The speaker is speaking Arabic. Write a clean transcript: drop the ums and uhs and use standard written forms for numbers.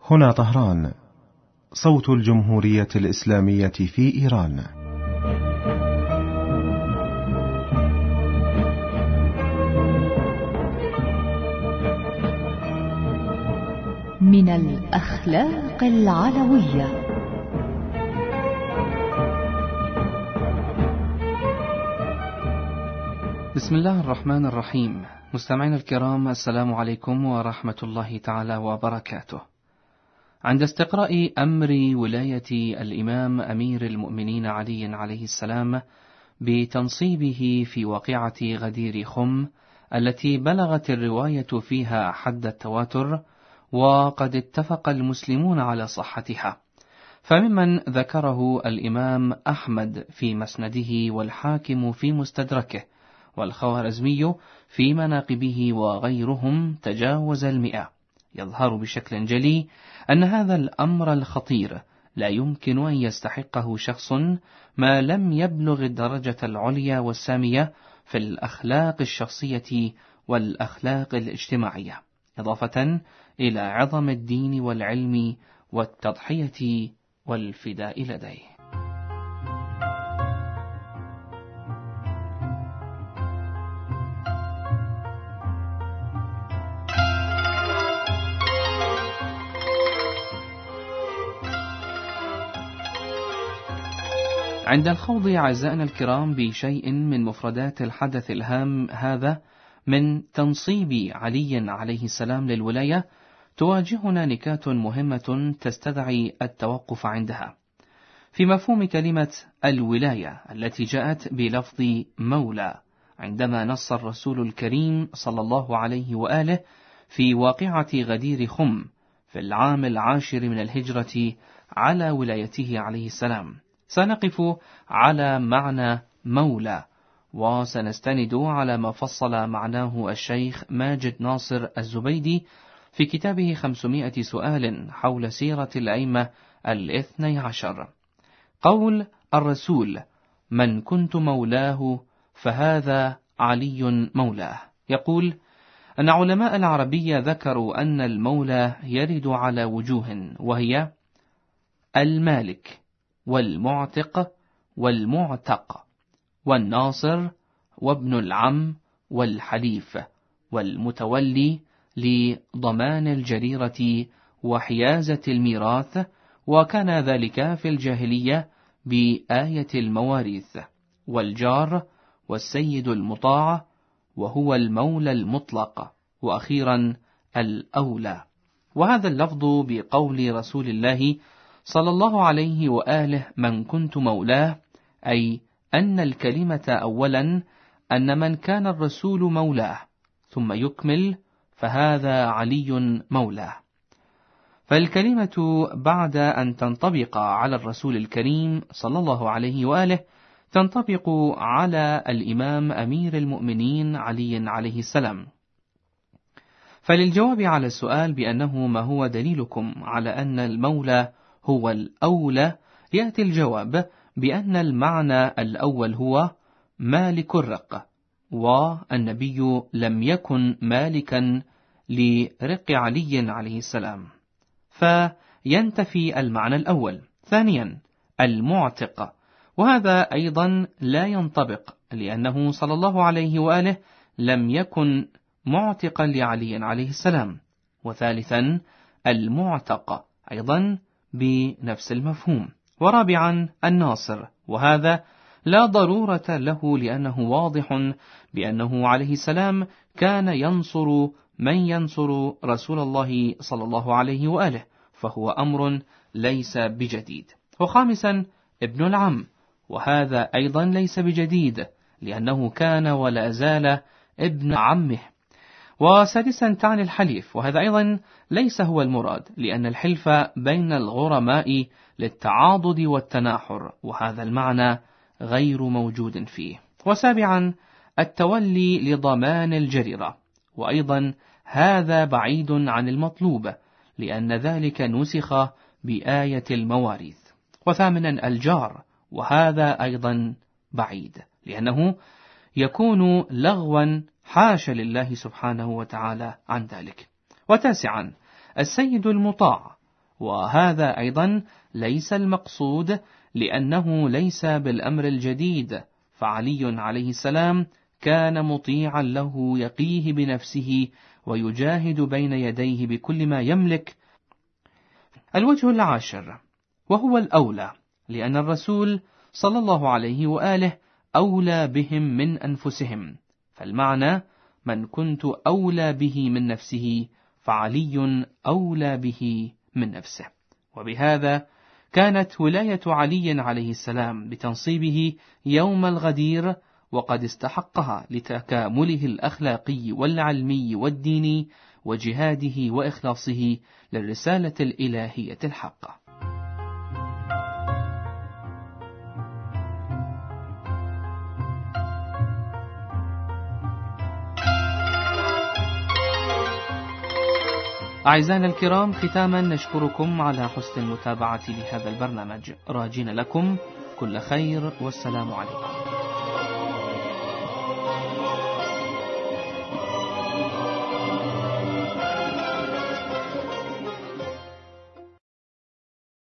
هنا طهران، صوت الجمهورية الإسلامية في إيران. من الأخلاق العلوية. بسم الله الرحمن الرحيم. مستمعين الكرام، السلام عليكم ورحمة الله تعالى وبركاته. عند استقراء أمر ولاية الإمام أمير المؤمنين علي عليه السلام بتنصيبه في واقعة غدير خم التي بلغت الرواية فيها حد التواتر، وقد اتفق المسلمون على صحتها، فممن ذكره الإمام أحمد في مسنده والحاكم في مستدركه والخوارزمي في مناقبه وغيرهم تجاوز 100، يظهر بشكل جلي أن هذا الأمر الخطير لا يمكن أن يستحقه شخص ما لم يبلغ الدرجة العليا والسامية في الأخلاق الشخصية والأخلاق الاجتماعية، إضافة إلى عظم الدين والعلم والتضحية والفداء لديه. عند الخوض أعزائنا الكرام بشيء من مفردات الحدث الهام هذا من تنصيب علي عليه السلام للولاية، تواجهنا نكات مهمة تستدعي التوقف عندها في مفهوم كلمة الولاية التي جاءت بلفظ مولى، عندما نص الرسول الكريم صلى الله عليه وآله في واقعة غدير خم في العام 10 من الهجرة على ولايته عليه السلام. سنقف على معنى مولى، وسنستند على ما فصل معناه الشيخ ماجد ناصر الزبيدي في كتابه 500 سؤال حول سيرة الأئمة 12. قول الرسول: من كنت مولاه فهذا علي مولاه، يقول أن علماء العربية ذكروا أن المولى يرد على وجوه، وهي المالك والمعتق والمعتق والناصر وابن العم والحليف والمتولي لضمان الجريرة وحيازة الميراث، وكان ذلك في الجاهلية بآية المواريث، والجار والسيد المطاع وهو المولى المطلق، وأخيرا الأولى. وهذا اللفظ بقول رسول الله صلى الله عليه وآله من كنت مولاه، أي أن الكلمة أولا أن من كان الرسول مولاه، ثم يكمل فهذا علي مولاه. فالكلمة بعد أن تنطبق على الرسول الكريم صلى الله عليه وآله تنطبق على الإمام أمير المؤمنين علي عليه السلام. فللجواب على السؤال بأنه ما هو دليلكم على أن المولى هو الأولى، يأتي الجواب بأن المعنى الأول هو مالك الرق، والنبي لم يكن مالكا لرق علي عليه السلام، فينتفي المعنى الأول. ثانيا المعتق، وهذا أيضا لا ينطبق لأنه صلى الله عليه وآله لم يكن معتقا لعلي عليه السلام. وثالثا المعتق أيضا بنفس المفهوم. ورابعا الناصر، وهذا لا ضرورة له لأنه واضح بأنه عليه السلام كان ينصر من ينصر رسول الله صلى الله عليه وآله، فهو أمر ليس بجديد. وخامسا ابن العم، وهذا أيضا ليس بجديد لأنه كان ولا زال ابن عمه. وسادسا تعني الحليف، وهذا أيضا ليس هو المراد لأن الحلف بين الغرماء للتعاضد والتناحر، وهذا المعنى غير موجود فيه. وسابعا التولي لضمان الجريرة، وأيضا هذا بعيد عن المطلوب لأن ذلك نسخ بآية المواريث. وثامنا الجار، وهذا أيضا بعيد لأنه يكون لغوا حاشا لله سبحانه وتعالى عن ذلك. وتاسعا السيد المطاع، وهذا أيضا ليس المقصود، لأنه ليس بالأمر الجديد، فعلي عليه السلام كان مطيعا له يقيه بنفسه ويجاهد بين يديه بكل ما يملك. الوجه العاشر وهو الأولى، لأن الرسول صلى الله عليه وآله أولى بهم من أنفسهم، فالمعنى من كنت أولى به من نفسه فعلي أولى به من نفسه. وبهذا كانت ولاية علي عليه السلام بتنصيبه يوم الغدير وقد استحقها لتكامله الأخلاقي والعلمي والديني وجهاده وإخلاصه للرسالة الإلهية الحقة. أعزائنا الكرام، ختاما نشكركم على حسن المتابعة لهذا البرنامج، راجين لكم كل خير، والسلام عليكم.